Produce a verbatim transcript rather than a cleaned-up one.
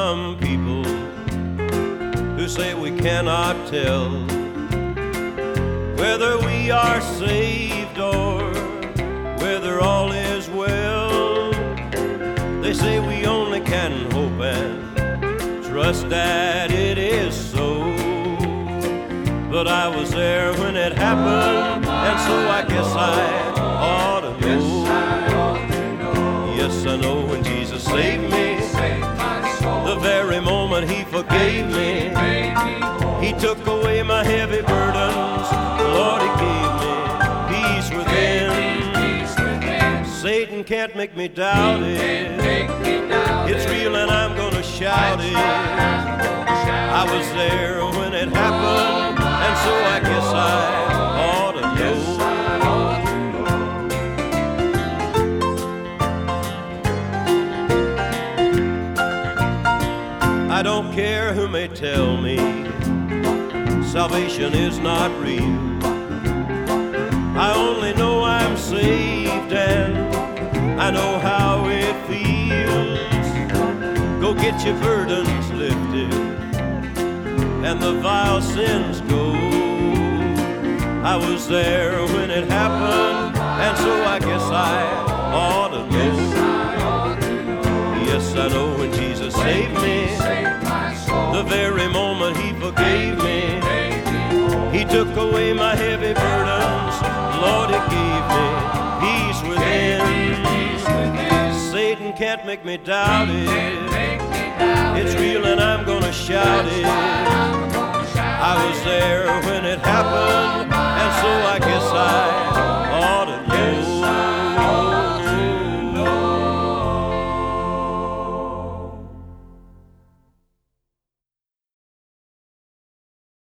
some people who say we cannot tell whether we are saved or whether all is well. They say we only can hope and trust that it is so. But I was there when it happened, and so I guess I ought to know. Yes, I know when Jesus saved me, the very moment He forgave me, He took away my heavy burdens. Lord, He gave me peace within. Satan can't make me doubt it. It's real and I'm gonna shout it. I was there when it happened, and so I guess I ought to know. I don't care who may tell me salvation is not real. I only know I'm saved and I know how it feels. Go get your burdens lifted and the vile sins go. I was there when it happened, and so I guess I ought to know. Yes, I know when Jesus saved me, the very moment He forgave me, He took away my heavy burdens. Lord, He gave me peace within. Satan can't make me doubt it. It's real and I'm gonna shout it. I was there when it happened, and so I guess I